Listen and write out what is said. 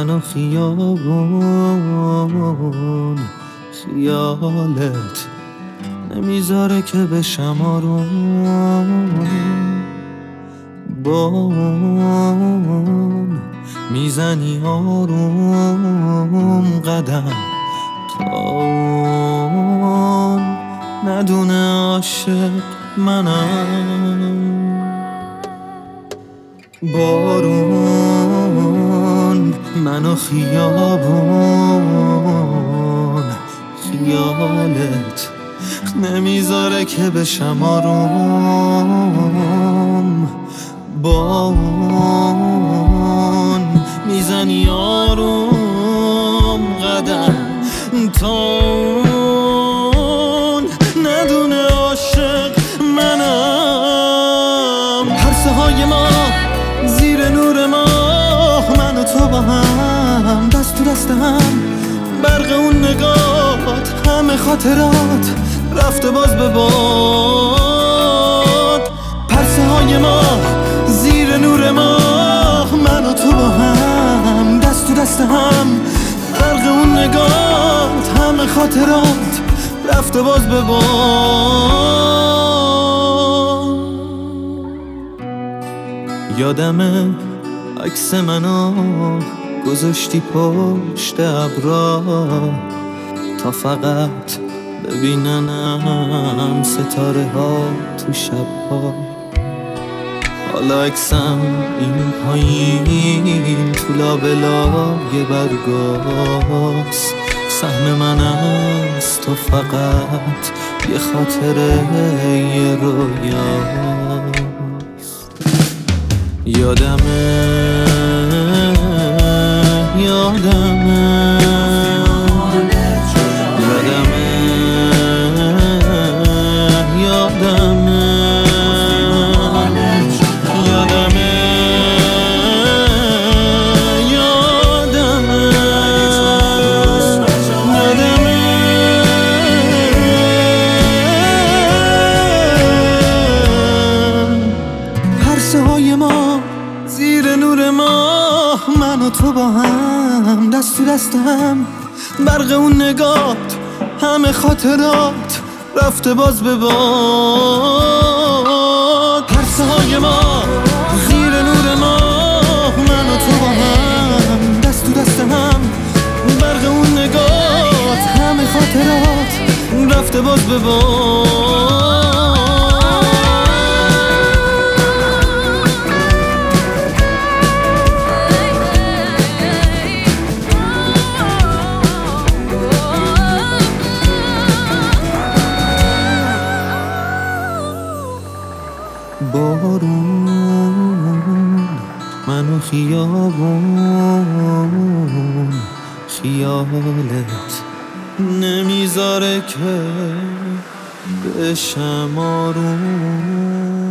منو خیابون خیالت نمیذاره که بشم آروم. بام میزنی آروم قدم تا اون ندونه عاشق منم. بارون منو خیابون خیالت نمیذاره که بشم آروم. با اون میزنی آروم قدم تا اون ندونه عاشق منم. پرسه های ما زیر نور ماه، من و تو با هم دست تو دست هم، برق اون نگات همه خاطرات رفته باز به باد. پرسه های ما زیر نور ماه، من و تو با هم دست تو دست هم، برق اون نگات همه خاطرات رفته باز به باد. یادمه عکس منو گذاشتی پشت ابرا تا فقط ببیننم ستاره ها تو شب‌ها. حالا عکسم این پایین تو لابلای برگاست، سهم من است تو فقط یه خاطره یه رویاست. یادمه زیر نور ماه، من و تو با هم دست تو دست هم، برق اون نگات همه خاطرات رفته باز به باد. پرسه های ما زیر نور ماه، من و تو با هم دست تو دست هم، برق اون نگات همه خاطرات رفته باز به باد. بارون منو خیابون خیالت نمیذاره که بشم آروم.